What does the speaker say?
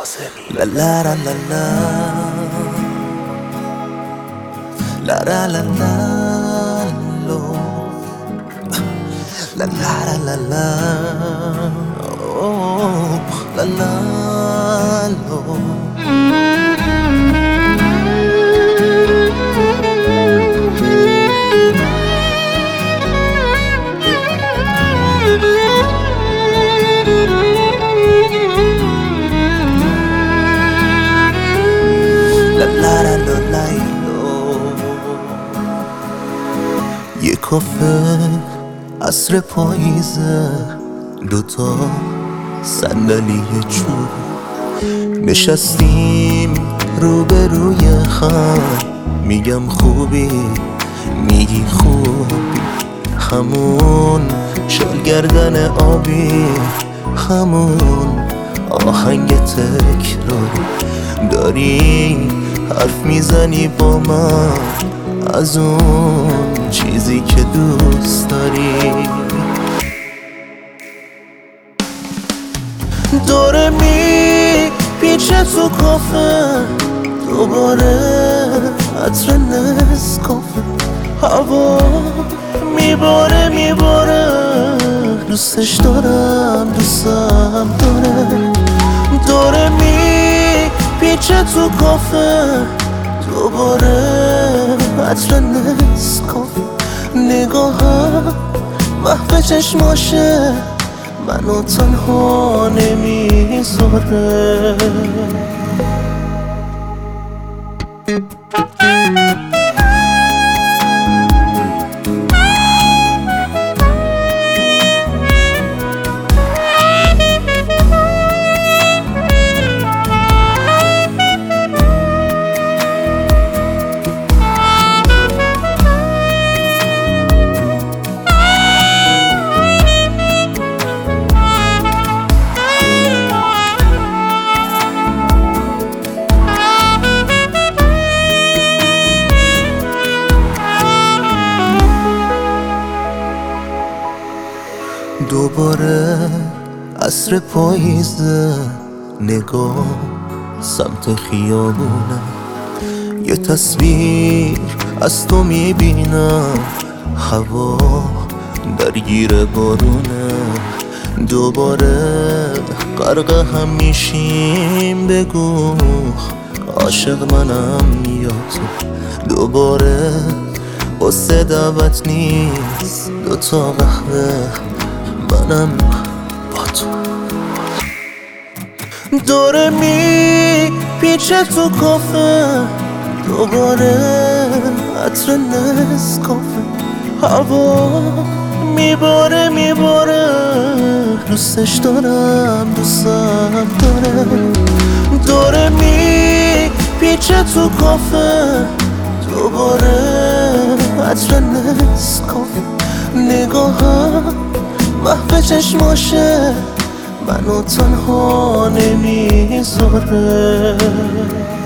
La la la la la la la la la lo. La la la la la oh, la la lo. La la la la la یه کافه عصر پاییزه، دوتا صندلی چوب نشستیم روبروی هم. میگم خوبی، میگی خوبی، همون شلگردن آبی، همون آهنگ تکراری. داری حرف میزنی با من از اون چیزی که دوست داری. دوره پیچه تو کافه، دوباره عطر نسکافه، هوا میباره دوستش دارم، دوستم داره. دوره پیچه تو کافه، دوباره عطر نسکافه، نگاهم محو چشماشه، منو تنها نمیذاره. دوباره عصر پاییزه، نگاه سمت خیابونه، یه تصویر از تو میبینم، هوا درگیر بارونه. دوباره غرق هم میشیم، بگو عاشق منم یا تو. دوباره قصه دعوت نیست، دوتا قهوه منم با تو. دوره پیچه تو کافه، دوباره عطر نسکافه، هوا میباره دوستش دارم، دوستم داره. دوره پیچه تو کافه، دوباره عطر نسکافه، نگاهم محو چشماشه، منو تنها نمیذاره.